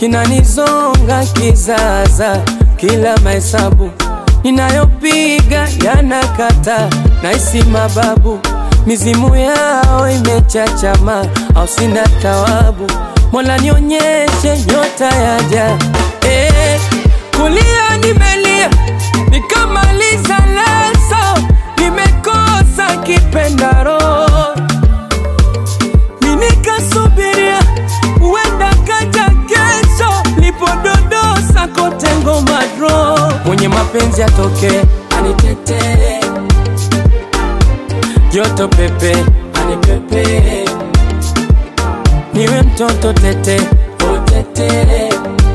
kinanizonga kizaza, kila mahesabu ninayopiga yanakata, naisi mababu mizimu yao imechachama, au sina tawabu. Mola nionyeshe nyota yaja. Kulia nimelia nikamaliza leso, nimekosa kipendaro, minikasubiria uenda kaja kesho, lipododosa kote ngoma dro. Mwenye mapenzi atoke anitetee, joto pepe anipepe, niwe mtoto tete otete,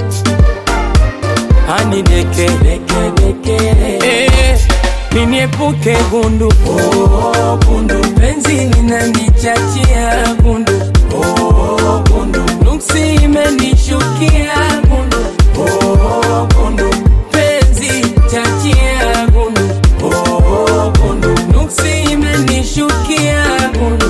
anideke deke deke, niniepuke gundu gundu, penzi linanichachia gundu gundu, nuksi imenishukia gundu gundu, penzi chachia gundu gundu, nuksi imenishukia gundu.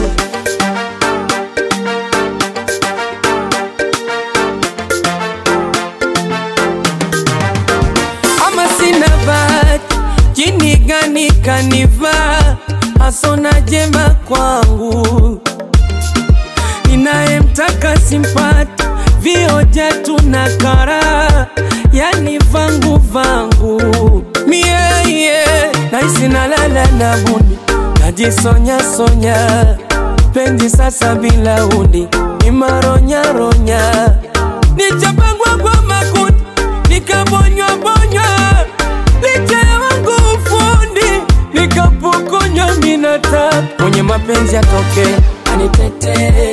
Sina bahati, jini gani kanivaa, hasona jema kwangu, ninayemtaka simpati, vioja tunakara, yani vangu vangu. Mie naisi nalala na buni, najisonya sonya, penzi sasa bila uni, nimaronya ronya, nichapangwa kwa makundi, nikabonywa bonywa, licha wangu ufundi, nikapokonywa minata. Mwenye mapenzi atoke anitete,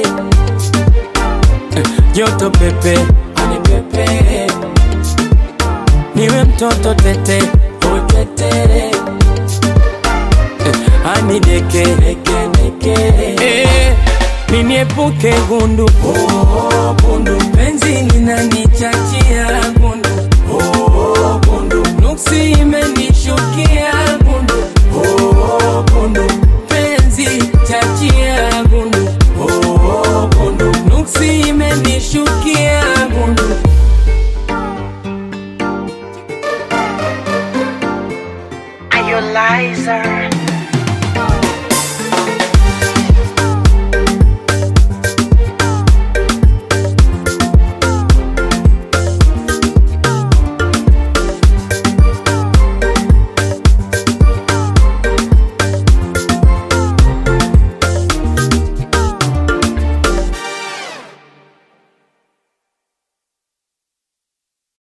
joto pepe anipepe, niwe mtoto tete otete, anideke deke deke, niniepuke gundu gundu, penzi linanichachia gundu gundu, nuksi imenishukia gundu gundu, penzi chachia gundu gundu, nuksi imenishukia gundu. Are you liar?